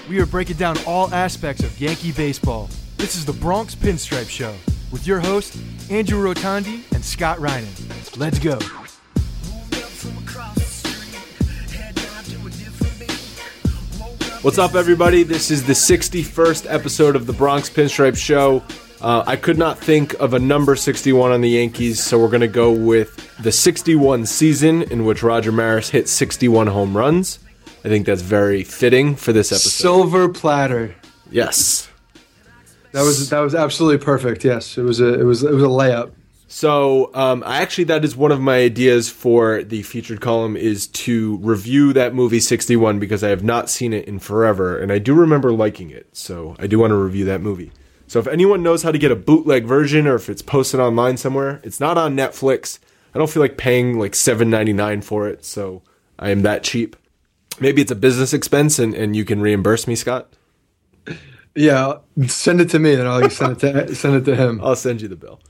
We are breaking down all aspects of Yankee baseball. This is the Bronx Pinstripe Show with your hosts, Andrew Rotondi and Scott Reinen. Let's go. What's up, everybody? This is the 61st episode of the Bronx Pinstripe Show. I could not think of a number 61 on the Yankees, so we're going to go with the 61 season in which Roger Maris hit 61 home runs. I think that's very fitting for this episode. Silver platter. Yes. That was absolutely perfect. Yes, it was a layup. So, that is one of my ideas for the featured column, is to review that movie 61 because I have not seen it in forever, and I do remember liking it, so I do want to review that movie. So if anyone knows how to get a bootleg version, or if it's posted online somewhere, it's not on Netflix. I don't feel like paying like $7.99 for it, so I am that cheap. Maybe it's a business expense, and you can reimburse me, Scott? Yeah, send it to me, and I'll send it to him. I'll send you the bill.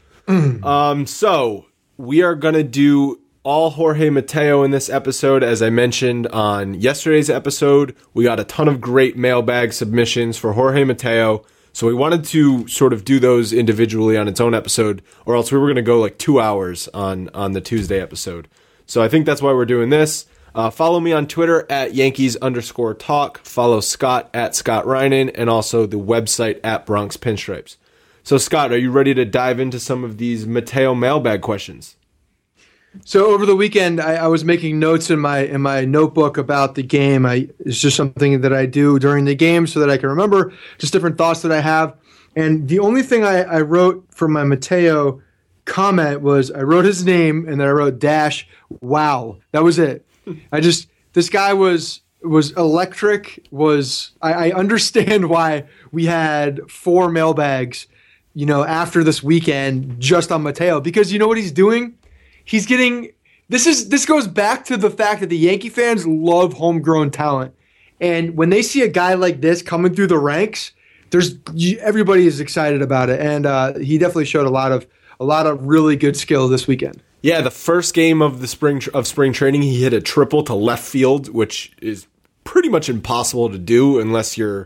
So we are going to do all Jorge Mateo in this episode. As I mentioned on yesterday's episode, we got a ton of great mailbag submissions for Jorge Mateo. So we wanted to sort of do those individually on its own episode, or else we were going to go like 2 hours on the Tuesday episode. So I think that's why we're doing this. Follow me on Twitter at Yankees_talk. Follow Scott at Scott Reinen, and also the website at Bronx Pinstripes. So, Scott, are you ready to dive into some of these Mateo mailbag questions? So over the weekend, I was making notes in my notebook about the game. It's just something that I do during the game so that I can remember just different thoughts that I have. And the only thing I wrote for my Mateo comment was I wrote his name and then I wrote -wow. That was it. This guy was electric. I understand why we had 4 mailbags, after this weekend just on Mateo, because you know what he's doing? He's getting this goes back to the fact that the Yankee fans love homegrown talent. And when they see a guy like this coming through the ranks, everybody is excited about it. And he definitely showed a lot of really good skill this weekend. Yeah, the first game of the spring training, he hit a triple to left field, which is pretty much impossible to do unless you're,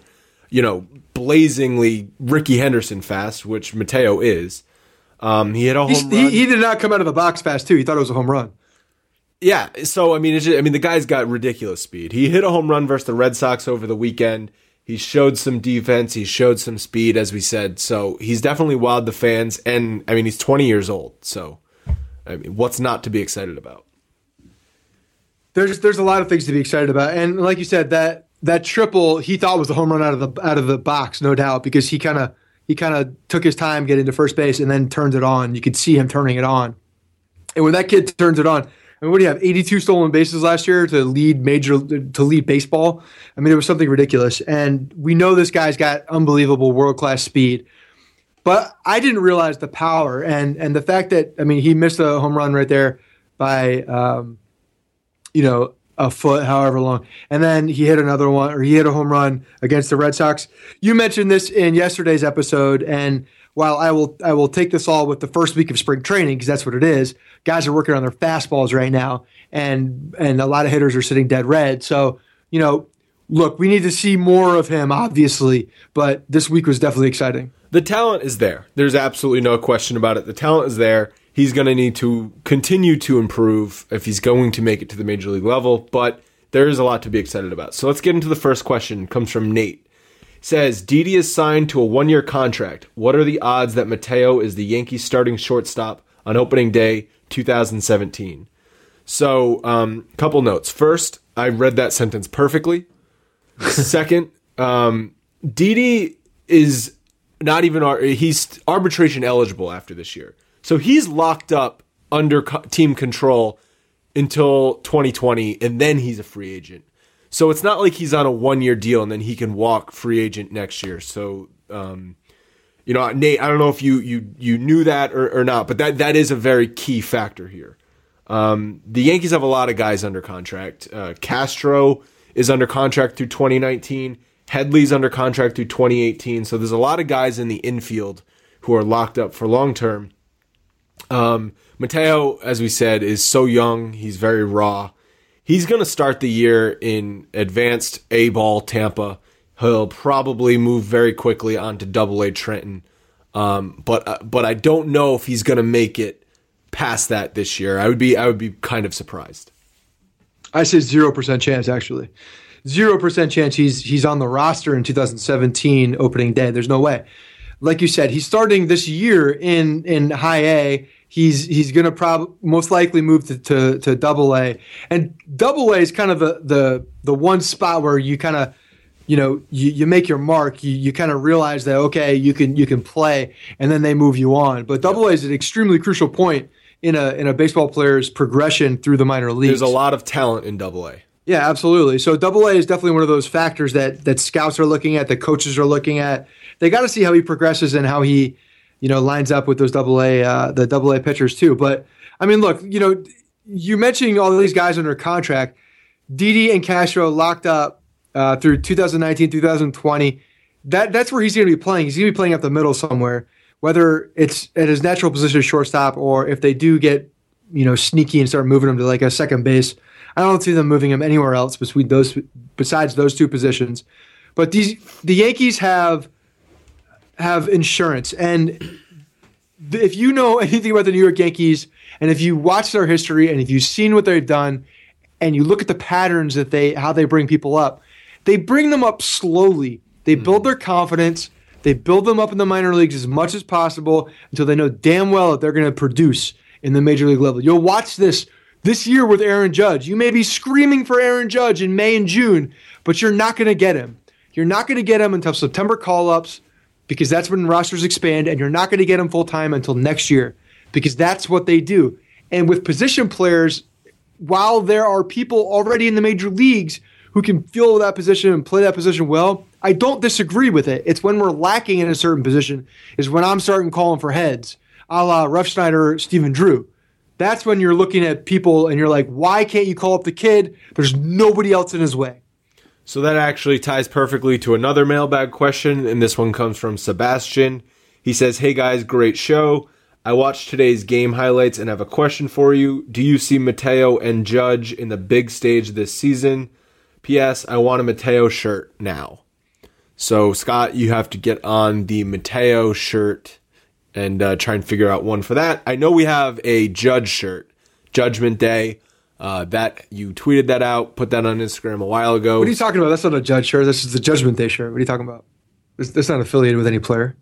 blazingly Ricky Henderson fast, which Mateo is. He hit a home run. He did not come out of the box fast, too. He thought it was a home run. Yeah, so, the guy's got ridiculous speed. He hit a home run versus the Red Sox over the weekend. He showed some defense. He showed some speed, as we said. So he's definitely wowed the fans. And, he's 20 years old. So, what's not to be excited about? There's a lot of things to be excited about. And like you said, that triple he thought was a home run out of the box, no doubt, because he kind of took his time getting to first base and then turned it on. You could see him turning it on. And when that kid turns it on, what do you have? 82 stolen bases last year to lead baseball. It was something ridiculous. And we know this guy's got unbelievable world-class speed. But I didn't realize the power and the fact that, he missed a home run right there by a foot, however long. And then he hit another one, or he hit a home run against the Red Sox. You mentioned this in yesterday's episode, and while I will take this all with the first week of spring training, because that's what it is, guys are working on their fastballs right now, and a lot of hitters are sitting dead red. So, look, we need to see more of him, obviously, but this week was definitely exciting. The talent is there. There's absolutely no question about it. The talent is there. He's going to need to continue to improve if he's going to make it to the major league level, but there is a lot to be excited about. So let's get into the first question. It comes from Nate. It says, Didi is signed to a 1-year contract. What are the odds that Mateo is the Yankees starting shortstop on opening day 2017? So, couple notes. First, I read that sentence perfectly. Second, Didi is not even, he's arbitration eligible after this year. So he's locked up under team control until 2020, and then he's a free agent. So it's not like he's on a 1-year deal and then he can walk free agent next year. So, Nate, I don't know if you knew that or not, but that is a very key factor here. The Yankees have a lot of guys under contract. Castro is under contract through 2019. Headley's under contract through 2018. So there's a lot of guys in the infield who are locked up for long term. Mateo, as we said, is so young. He's very raw. He's going to start the year in advanced A-ball Tampa. he'll probably move very quickly onto Double-A Trenton. But I don't know if he's going to make it past that this year. I would be kind of surprised. I say 0% chance, actually. 0% chance he's on the roster in 2017 opening day. There's no way. Like you said, he's starting this year in High A. He's going to most likely move to Double-A. And Double-A is kind of the one spot where you kind of, you make your mark. You kind of realize that, okay, you can play, and then they move you on. But Double-A is an extremely crucial point in a baseball player's progression through the minor leagues. There's a lot of talent in Double-A. Yeah, absolutely. So Double-A is definitely one of those factors that scouts are looking at, that coaches are looking at. They got to see how he progresses and how he, lines up with those the Double-A pitchers too. But I mean, look, you mentioning all these guys under contract. Didi and Castro locked up through 2019, 2020. That's where he's going to be playing. He's going to be playing up the middle somewhere, whether it's at his natural position as shortstop or if they do get, sneaky and start moving him to like a second base. I don't see them moving him anywhere else besides those two positions. But the Yankees have insurance, and if you know anything about the New York Yankees, and if you watch their history, and if you've seen what they've done, and you look at the patterns how they bring people up, they bring them up slowly. They build their confidence. They build them up in the minor leagues as much as possible until they know damn well that they're going to produce in the major league level. You'll watch this year with Aaron Judge. You may be screaming for Aaron Judge in May and June, but you're not going to get him. You're not going to get him until September call-ups because that's when rosters expand, and you're not going to get him full-time until next year because that's what they do. And with position players, while there are people already in the major leagues who can fill that position and play that position well, I don't disagree with it. It's when we're lacking in a certain position is when I'm starting calling for heads, a la Refsnyder, Stephen Drew. That's when you're looking at people and you're like, why can't you call up the kid? There's nobody else in his way. So that actually ties perfectly to another mailbag question, and this one comes from Sebastian. He says, hey guys, great show. I watched today's game highlights and have a question for you. Do you see Mateo and Judge in the big stage this season? P.S. I want a Mateo shirt now. So, Scott, you have to get on the Mateo shirt and try and figure out one for that. I know we have a Judge shirt, Judgment Day. That you tweeted that out, put that on Instagram a while ago. What are you talking about? That's not a Judge shirt. This is the Judgment Day shirt. What are you talking about? That's not affiliated with any player.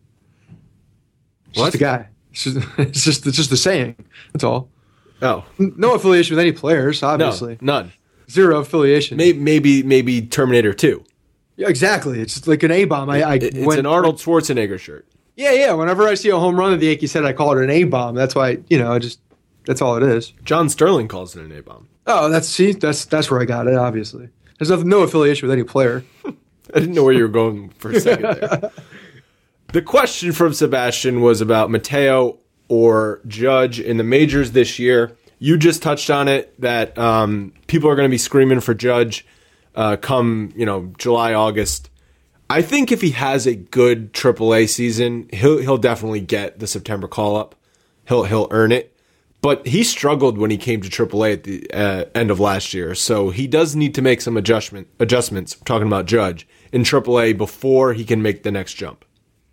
It's just a guy. It's just the saying. That's all. Oh, no affiliation with any players. Obviously, no, none. Zero affiliation. Maybe Terminator 2. Yeah, exactly. It's like an A-bomb. It's an Arnold Schwarzenegger shirt. Yeah. Whenever I see a home run that the Yankees hit, I call it an A-bomb. That's why, that's all it is. John Sterling calls it an A-bomb. Oh, that's where I got it, obviously. There's no affiliation with any player. I didn't know where you were going for a second there. The question from Sebastian was about Mateo or Judge in the majors this year. You just touched on it, that people are going to be screaming for Judge come, July, August. I think if he has a good AAA season, he'll definitely get the September call-up. He'll earn it. But he struggled when he came to AAA at the end of last year, so he does need to make some adjustments. I'm talking about Judge in AAA before he can make the next jump.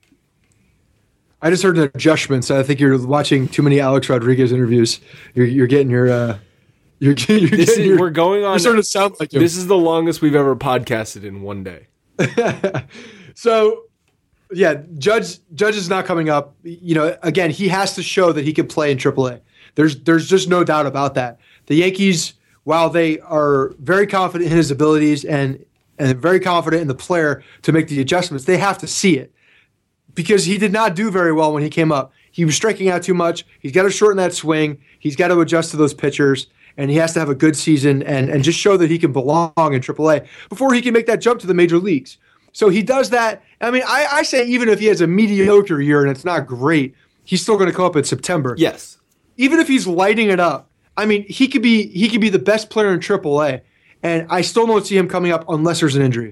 I just heard an adjustments. I think you're watching too many Alex Rodriguez interviews. You're getting your. We're going on. You're starting to sound like him. This is the longest we've ever podcasted in one day. So, yeah, Judge is not coming up. Again, he has to show that he can play in AAA. There's just no doubt about that. The Yankees, while they are very confident in his abilities and very confident in the player to make the adjustments, they have to see it. Because he did not do very well when he came up. He was striking out too much. He's got to shorten that swing. He's got to adjust to those pitchers. And he has to have a good season and just show that he can belong in AAA before he can make that jump to the major leagues. So he does that. I mean, I say even if he has a mediocre year and it's not great, he's still going to come up in September. Yes. Even if he's lighting it up, I mean, he could be the best player in AAA. And I still don't see him coming up unless there's an injury.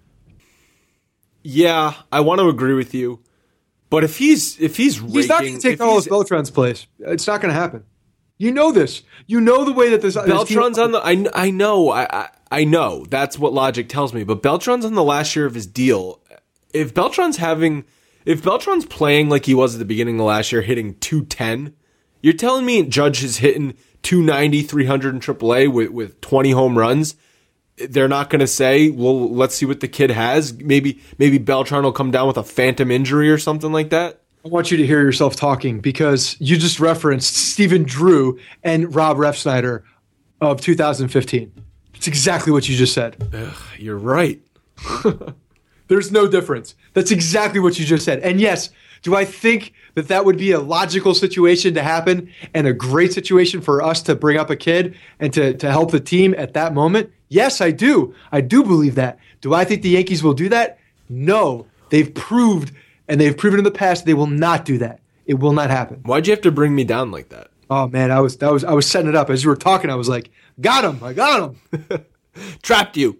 Yeah, I want to agree with you. But if he's not going to take Carlos Beltran's place. It's not going to happen. You know this. You know the way that this Beltran's on the. I know. I know that's what logic tells me, but Beltran's on the last year of his deal. If Beltran's playing like he was at the beginning of last year, hitting 210, you're telling me Judge is hitting 290, 300 in AAA with 20 home runs. They're not going to say, well, let's see what the kid has. Maybe Beltran will come down with a phantom injury or something like that. I want you to hear yourself talking because you just referenced Stephen Drew and Rob Refsnyder of 2015. It's exactly what you just said. Ugh, you're right. There's no difference. That's exactly what you just said. And yes, do I think that would be a logical situation to happen and a great situation for us to bring up a kid and to help the team at that moment? Yes, I do. I do believe that. Do I think the Yankees will do that? No. They've proved, and they've proven in the past, they will not do that. It will not happen. Why'd you have to bring me down like that? Oh man, I was setting it up as you were talking. I was like, got him! I got him! Trapped you.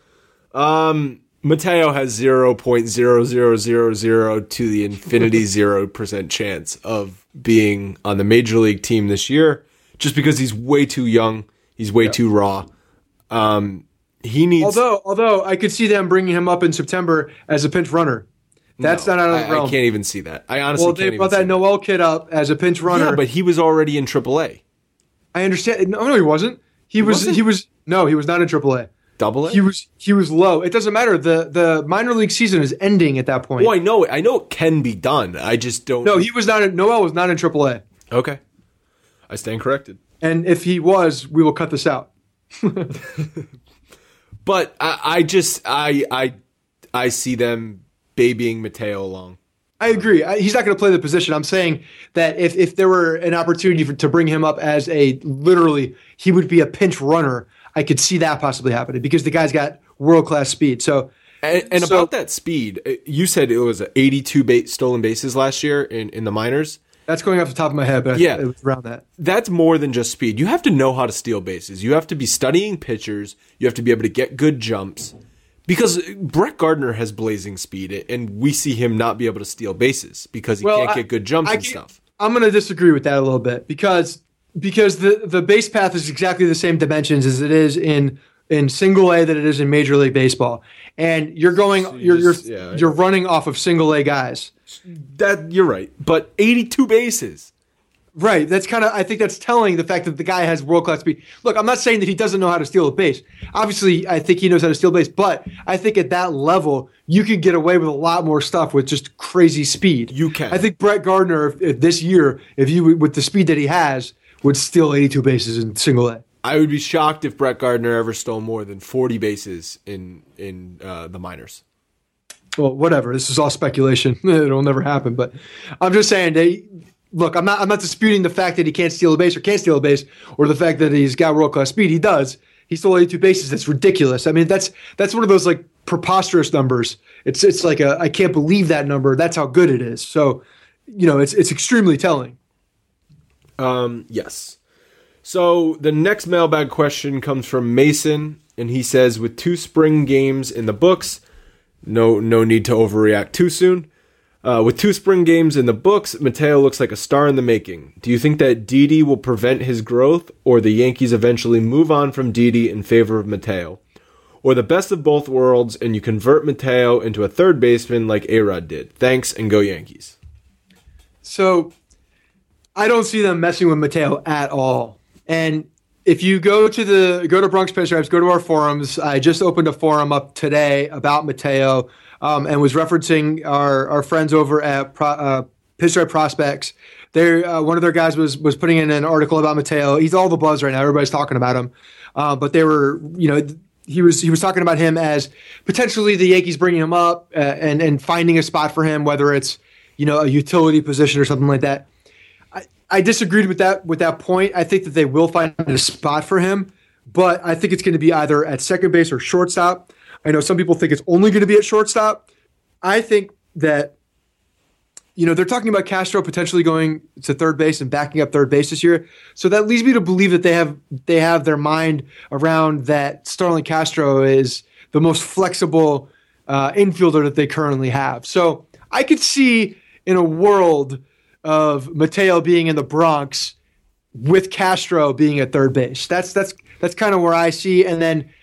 Mateo has 0.0000 to the infinity 0% chance of being on the major league team this year, just because he's way too young. He's way too raw. He needs. Although I could see them bringing him up in September as a pinch runner. That's not out of the realm. I can't even see that. I honestly can't even see that. Well, they brought that Noel kid up as a pinch runner. Yeah, but he was already in AAA. I understand. No, he wasn't. He was not in AAA. Double A? He was low. It doesn't matter. The minor league season is ending at that point. Oh, I know it can be done. I just don't. No, he was not. Noel was not in AAA. Okay, I stand corrected. And if he was, we will cut this out. But I see them babying Mateo along. I agree. He's not going to play the position. I'm saying that if there were an opportunity to bring him up as literally, he would be a pinch runner. I could see that possibly happening because the guy's got world-class speed. So, about that speed, you said it was 82 stolen bases last year in the minors. That's going off the top of my head, but yeah, it was around that. That's more than just speed. You have to know how to steal bases. You have to be studying pitchers. You have to be able to get good jumps. Because Brett Gardner has blazing speed, and we see him not be able to steal bases because he can't get good jumps and stuff. I'm going to disagree with that a little bit because the base path is exactly the same dimensions as it is in single A that it is in Major League Baseball, and you're running off of single A guys. That you're right, but 82 bases. Right. That's I think that's telling the fact that the guy has world-class speed. Look, I'm not saying that he doesn't know how to steal a base. Obviously, I think he knows how to steal a base, but I think at that level, you could get away with a lot more stuff with just crazy speed. You can. I think Brett Gardner, if this year, with the speed that he has, would steal 82 bases in single A. I would be shocked if Brett Gardner ever stole more than 40 bases in the minors. Well, whatever. This is all speculation. It'll never happen. But I'm just saying, look, I'm not disputing the fact that he can't steal a base or can't steal a base, or the fact that he's got world-class speed. He does. He stole 82 bases. That's ridiculous. I mean, that's one of those like preposterous numbers. It's like I can't believe that number. That's how good it is. So, it's extremely telling. Yes. So the next mailbag question comes from Mason, and he says, with 2 spring games in the books, no need to overreact too soon. With 2 spring games in the books, Mateo looks like a star in the making. Do you think that Didi will prevent his growth, or the Yankees eventually move on from Didi in favor of Mateo? Or the best of both worlds, and you convert Mateo into a third baseman like A-Rod did? Thanks, and go Yankees. So, I don't see them messing with Mateo at all. And if you go to Bronx Pinstripes, go to our forums. I just opened a forum up today about Mateo. And was referencing our friends over at Pinstripe Prospects. One of their guys was putting in an article about Mateo. He's all the buzz right now. Everybody's talking about him. But they were, he was talking about him as potentially the Yankees bringing him up and finding a spot for him, whether it's a utility position or something like that. I disagreed with that point. I think that they will find a spot for him, but I think it's going to be either at second base or shortstop. I know some people think it's only going to be at shortstop. I think that, they're talking about Castro potentially going to third base and backing up third base this year. So that leads me to believe that they have their mind around that Starlin Castro is the most flexible infielder that they currently have. So I could see in a world of Mateo being in the Bronx with Castro being at third base. That's kind of where I see. And then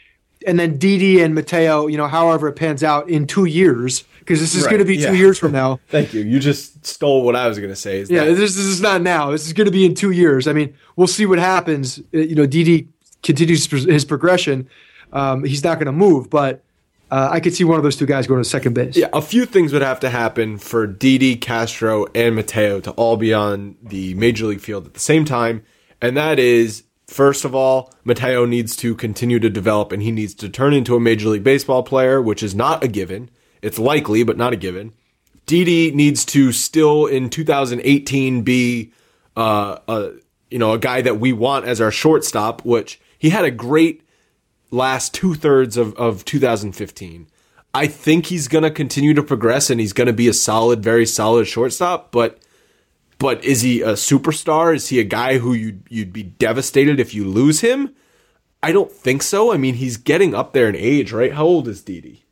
Didi and Mateo, however it pans out in 2 years, because this is going to be 2 years from now. Thank you. You just stole what I was going to say. This is not now. This is going to be in 2 years. I mean, we'll see what happens. Didi continues his progression. He's not going to move, but I could see one of those two guys going to second base. Yeah, a few things would have to happen for Didi, Castro, and Mateo to all be on the major league field at the same time, and that is, first of all, Mateo needs to continue to develop, and he needs to turn into a Major League Baseball player, which is not a given. It's likely, but not a given. Didi needs to still, in 2018, be a guy that we want as our shortstop, which he had a great last 2/3 of 2015. I think he's going to continue to progress, and he's going to be a solid, very solid shortstop, but is he a superstar? Is he a guy who you'd be devastated if you lose him? I don't think so. I mean, he's getting up there in age, right? How old is Didi?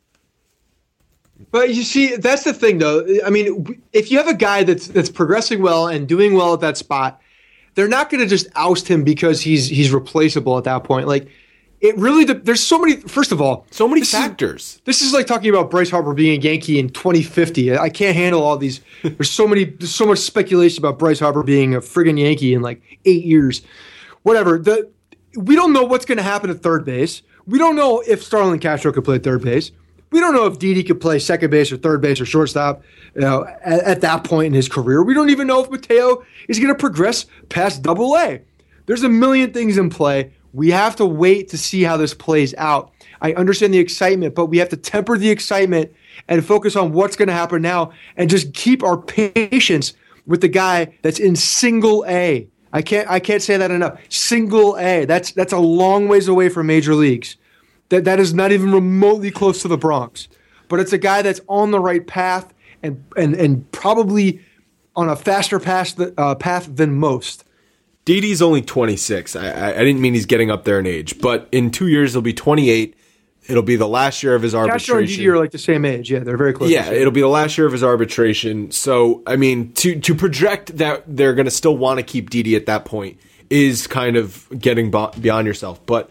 But you see, that's the thing, though. I mean, if you have a guy that's progressing well and doing well at that spot, they're not going to just oust him because he's replaceable at that point. Like, it really, there's so many, first of all, so many factors. This is like talking about Bryce Harper being a Yankee in 2050. I can't handle all these. There's so much speculation about Bryce Harper being a friggin' Yankee in like 8 years. Whatever. We don't know what's going to happen at third base. We don't know if Starlin Castro could play third base. We don't know if Didi could play second base or third base or shortstop, at that point in his career. We don't even know if Mateo is going to progress past Double-A. There's a million things in play. We have to wait to see how this plays out. I understand the excitement, but we have to temper the excitement and focus on what's going to happen now and just keep our patience with the guy that's in single A. I can't say that enough. Single A. That's a long ways away from major leagues. That is not even remotely close to the Bronx. But it's a guy that's on the right path and probably on a faster path than most. Didi's only 26. I didn't mean he's getting up there in age, but in 2 years he'll be 28. It'll be the last year of his arbitration. Castro and Didi are like the same age. Yeah, they're very close. Yeah, it'll be the last year of his arbitration. So, I mean, to project that they're going to still want to keep Didi at that point is kind of getting beyond yourself. But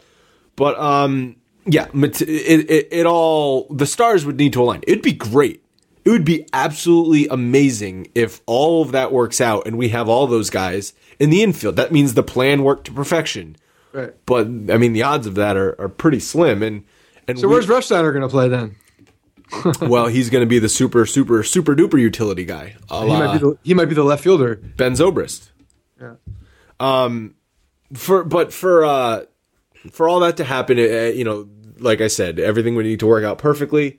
yeah, it all, the stars would need to align. It'd be great. It would be absolutely amazing if all of that works out and we have all those guys in the infield. That means the plan worked to perfection. Right. But, I mean, the odds of that are pretty slim. And so where's Refsnyder going to play then? Well, he's going to be the super duper utility guy. He might be the left fielder. Ben Zobrist. Yeah. For all that to happen, like I said, everything would need to work out perfectly.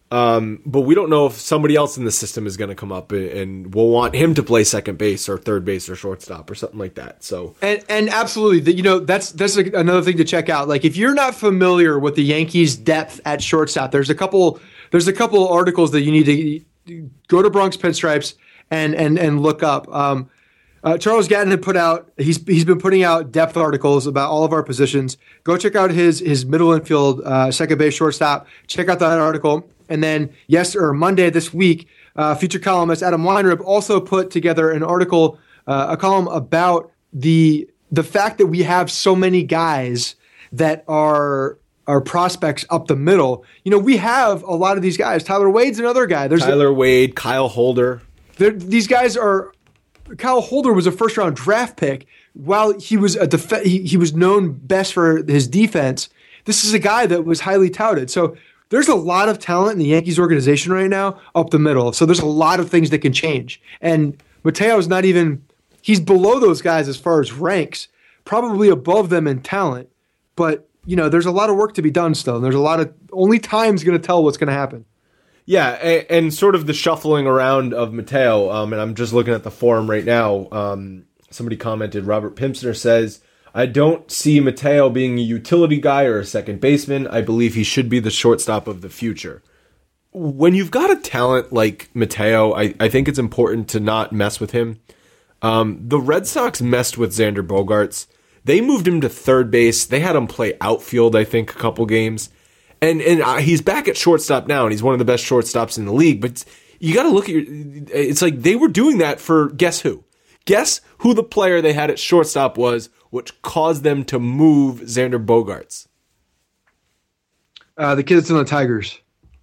But we don't know if somebody else in the system is going to come up and we'll want him to play second base or third base or shortstop or something like that. So and absolutely, that's another thing to check out. Like, if you're not familiar with the Yankees' depth at shortstop, there's a couple articles that you need to go to Bronx Pinstripes and look up. Charles Gatton had put out. He's been putting out depth articles about all of our positions. Go check out his middle infield, second base, shortstop. Check out that article. And then Monday this week, feature columnist Adam Weinrib also put together an article, a column about the fact that we have so many guys that are prospects up the middle. We have a lot of these guys. Tyler Wade's another guy. Tyler Wade, Kyle Holder. These guys are. Kyle Holder was a first-round draft pick. While he was he was known best for his defense, this is a guy that was highly touted. So there's a lot of talent in the Yankees organization right now up the middle. So there's a lot of things that can change. And Mateo's not even – he's below those guys as far as ranks, probably above them in talent. But, there's a lot of work to be done still. And there's a lot of – only time's going to tell what's going to happen. Yeah, and sort of the shuffling around of Mateo, and I'm just looking at the forum right now. Somebody commented, Robert Pimpsner says, I don't see Mateo being a utility guy or a second baseman. I believe he should be the shortstop of the future. When you've got a talent like Mateo, I think it's important to not mess with him. The Red Sox messed with Xander Bogaerts. They moved him to third base. They had him play outfield, I think, a couple games. And he's back at shortstop now, and he's one of the best shortstops in the league. But you got to look at it's like they were doing that for guess who? Guess who the player they had at shortstop was, which caused them to move Xander Bogaerts? The kid that's on the Tigers.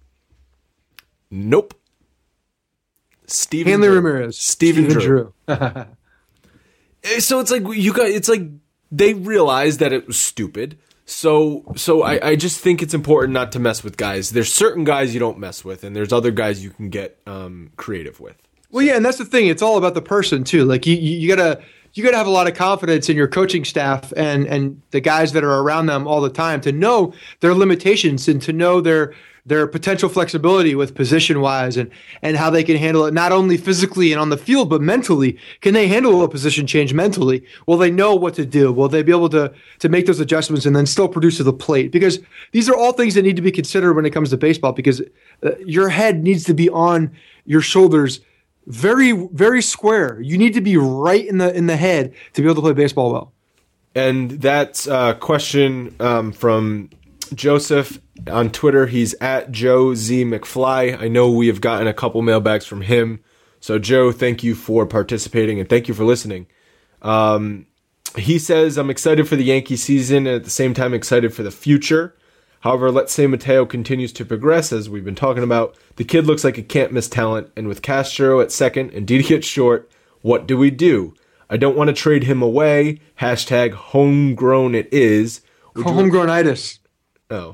Nope. Steven Hanley Drew. Ramirez. Steven Drew. Drew. So it's like it's like they realized that it was stupid. So I just think it's important not to mess with guys. There's certain guys you don't mess with, and there's other guys you can get creative with. Well, yeah, and that's the thing. It's all about the person too. Like you gotta have a lot of confidence in your coaching staff and the guys that are around them all the time to know their limitations and to know their potential flexibility with position wise and how they can handle it not only physically and on the field but mentally. Can they handle a position change mentally? Will they know what to do? Will they be able to make those adjustments and then still produce to the plate? Because these are all things that need to be considered when it comes to baseball, because your head needs to be on your shoulders very, very square. You need to be right in the head to be able to play baseball well. And that's a question from Joseph on Twitter. He's at Joe Z McFly. I know we have gotten a couple mailbags from him. So Joe, thank you for participating and thank you for listening. He says, I'm excited for the Yankee season and at the same time excited for the future. However, let's say Mateo continues to progress, as we've been talking about. The kid looks like a can't-miss talent, and with Castro at second and Didi at short, what do we do? I don't want to trade him away. Hashtag homegrown it is. Homegrownitis. Oh.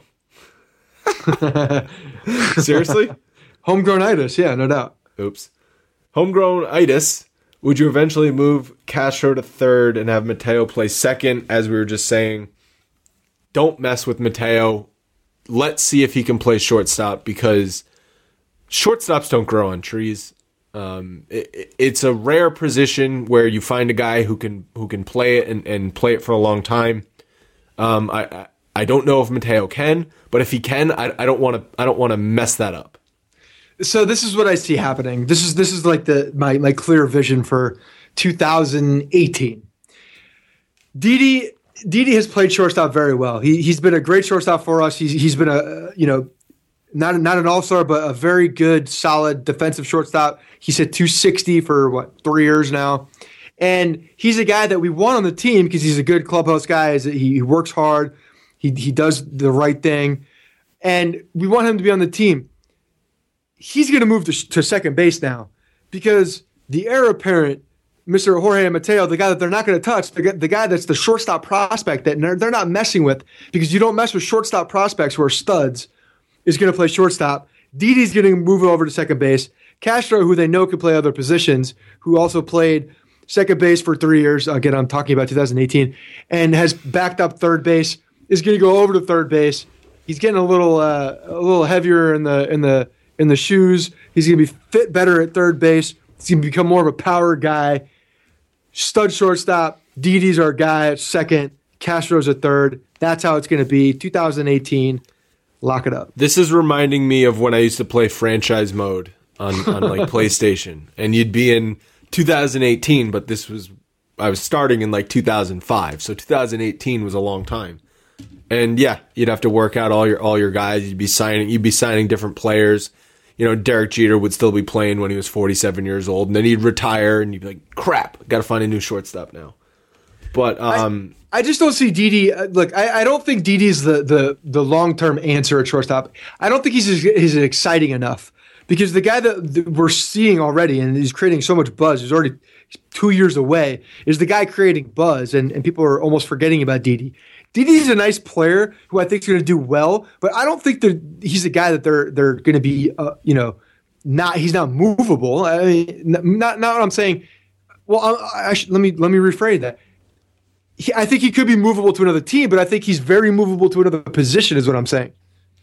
Seriously? Homegrownitis, yeah, no doubt. Oops. Homegrown-itis. Would you eventually move Castro to third and have Mateo play second, as we were just saying? Don't mess with Mateo. Let's see if he can play shortstop, because shortstops don't grow on trees. It's a rare position where you find a guy who can play it and play it for a long time. I don't know if Mateo can, but if he can, I don't want to mess that up. So this is what I see happening. This is like my clear vision for 2018. Didi has played shortstop very well. He's been a great shortstop for us. He's been a not an all-star, but a very good, solid defensive shortstop. He's hit 260 for 3 years now, and he's a guy that we want on the team because he's a good clubhouse guy. He works hard. He does the right thing, and we want him to be on the team. He's going to move to second base now because the heir apparent, Mr. Jorge Mateo, the guy that they're not going to touch, the guy that's the shortstop prospect that they're not messing with, because you don't mess with shortstop prospects who are studs, is going to play shortstop. Didi's going to move over to second base. Castro, who they know can play other positions, who also played second base for 3 years, again, I'm talking about 2018, and has backed up third base, is going to go over to third base. He's getting a little heavier in the shoes. He's going to be fit better at third base. He's going to become more of a power guy. Stud shortstop. Didi's our guy at second. Castro's at third. That's how it's going to be. 2018. Lock it up. This is reminding me of when I used to play franchise mode on like PlayStation, and you'd be in 2018, but I was starting in like 2005, so 2018 was a long time. And yeah, you'd have to work out all your guys. You'd be signing different players. You know, Derek Jeter would still be playing when he was 47 years old, and then he'd retire, and you'd be like, "Crap, got to find a new shortstop now." But I just don't see Didi. Look, I don't think Didi's the long-term answer at shortstop. I don't think he's exciting enough, because the guy that we're seeing already, and he's creating so much buzz, he's already 2 years away, is the guy creating buzz, and people are almost forgetting about Didi. Didi's a nice player who I think is going to do well, but I don't think that he's a guy that they're going to be, he's not movable. I mean, not what I'm saying. Well, let me rephrase that. I think he could be movable to another team, but I think he's very movable to another position, is what I'm saying.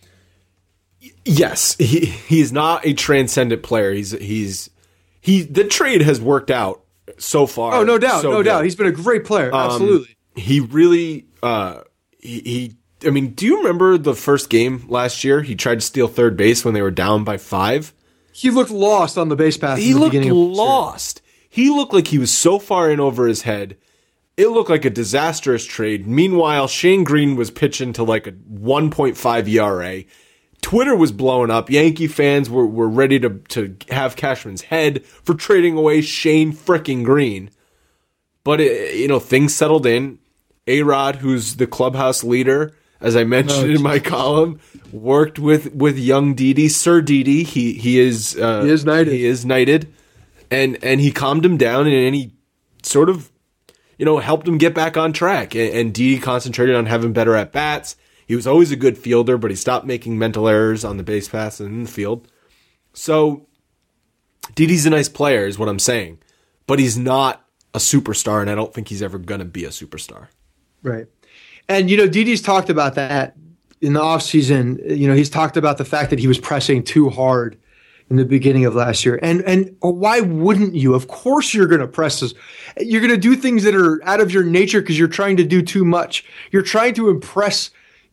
Yes, he's not a transcendent player. The trade has worked out so far. Oh, no doubt, so no doubt. He's been a great player. Absolutely. He really, I mean, do you remember the first game last year? He tried to steal third base when they were down by 5. He looked lost on the base path. He looked lost. He looked like he was so far in over his head. It looked like a disastrous trade. Meanwhile, Shane Green was pitching to like a 1.5 ERA. Twitter was blowing up. Yankee fans were ready to have Cashman's head for trading away Shane frickin' Green. But things settled in. A-Rod, who's the clubhouse leader, as I mentioned in my column, worked with young Didi, Sir Didi. He is knighted. He is knighted, and he calmed him down, and he sort of, helped him get back on track. And Didi concentrated on having better at bats. He was always a good fielder, but he stopped making mental errors on the base paths and in the field. So Didi's a nice player, is what I'm saying, but he's not a superstar, and I don't think he's ever going to be a superstar. Right. And, Didi's talked about that in the offseason. He's talked about the fact that he was pressing too hard in the beginning of last year. And why wouldn't you? Of course you're going to press this. You're going to do things that are out of your nature because you're trying to do too much. You're trying to impress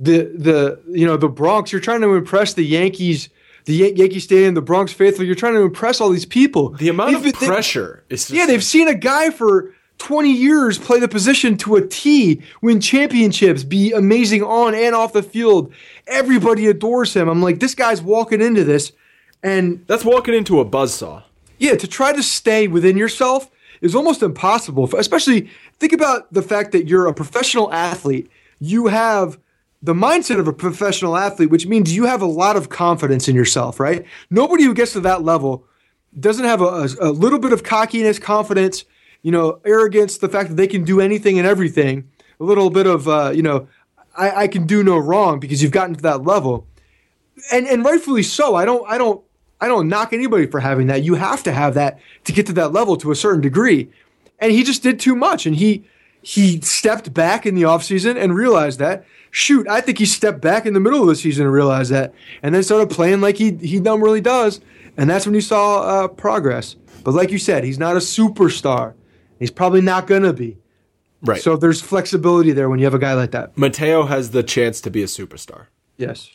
the Bronx. You're trying to impress the Yankees, the Yankee Stadium, the Bronx faithful. You're trying to impress all these people. The amount of pressure is just... they've seen a guy for 20 years play the position to a T, win championships, be amazing on and off the field. Everybody adores him. I'm like, this guy's walking into this, and that's walking into a buzzsaw. Yeah, to try to stay within yourself is almost impossible. Especially, think about the fact that you're a professional athlete. You have the mindset of a professional athlete, which means you have a lot of confidence in yourself, right? Nobody who gets to that level doesn't have a little bit of cockiness, confidence, arrogance, the fact that they can do anything and everything, a little bit of, I can do no wrong because you've gotten to that level. And rightfully so. I don't knock anybody for having that. You have to have that to get to that level to a certain degree. And he just did too much. And he stepped back in the offseason and realized that. Shoot, I think he stepped back in the middle of the season and realized that. And then started playing like he normally does. And that's when you saw progress. But like you said, he's not a superstar. He's probably not going to be. Right. So there's flexibility there when you have a guy like that. Mateo has the chance to be a superstar. Yes.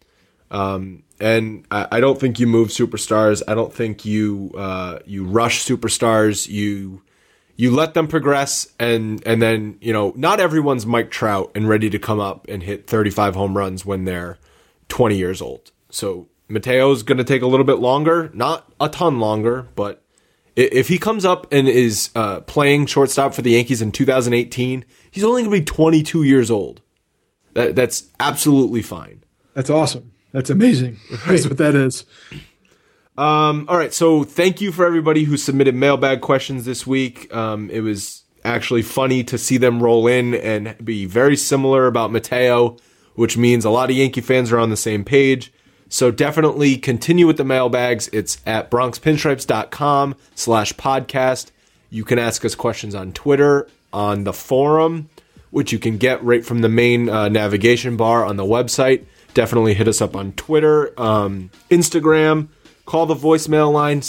And I don't think you move superstars. I don't think you rush superstars. You let them progress, and then, not everyone's Mike Trout and ready to come up and hit 35 home runs when they're 20 years old. So Mateo's going to take a little bit longer, not a ton longer, but if he comes up and is playing shortstop for the Yankees in 2018, he's only going to be 22 years old. That's absolutely fine. That's awesome. That's amazing. That's what that is. All right, so thank you for everybody who submitted mailbag questions this week. It was actually funny to see them roll in and be very similar about Mateo, which means a lot of Yankee fans are on the same page. So definitely continue with the mailbags. It's at bronxpinstripes.com/podcast. You can ask us questions on Twitter, on the forum, which you can get right from the main navigation bar on the website. Definitely hit us up on Twitter, Instagram. Call the voicemail line,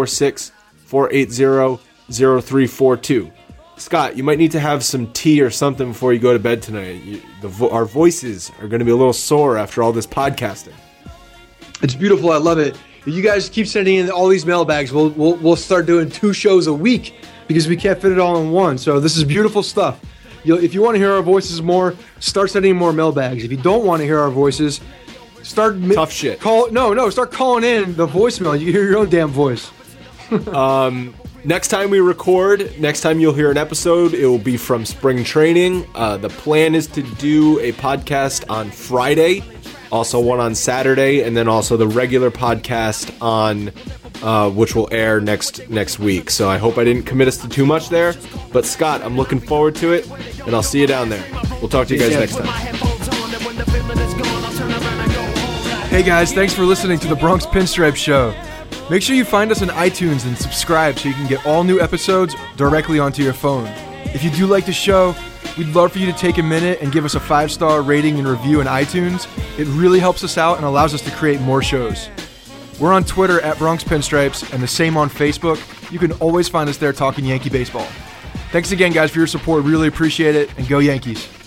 646-480-0342. Scott, you might need to have some tea or something before you go to bed tonight. Our voices are going to be a little sore after all this podcasting. It's beautiful. I love it. If you guys keep sending in all these mailbags, we'll start doing 2 shows a week because we can't fit it all in one. So this is beautiful stuff. If you want to hear our voices more, start sending more mailbags. If you don't want to hear our voices, tough shit. Start calling in the voicemail. You can hear your own damn voice. Next time we record, next time you'll hear an episode, it will be from spring training. The plan is to do a podcast on Friday, also one on Saturday, and then also the regular podcast on which will air next week. So I hope I didn't commit us to too much there. But Scott, I'm looking forward to it, and I'll see you down there. We'll talk to you guys next time. Hey guys, thanks for listening to the Bronx Pinstripe Show. Make sure you find us on iTunes and subscribe so you can get all new episodes directly onto your phone. If you do like the show, we'd love for you to take a minute and give us a 5-star rating and review in iTunes. It really helps us out and allows us to create more shows. We're on Twitter at Bronx Pinstripes and the same on Facebook. You can always find us there talking Yankee baseball. Thanks again, guys, for your support. Really appreciate it, and go Yankees.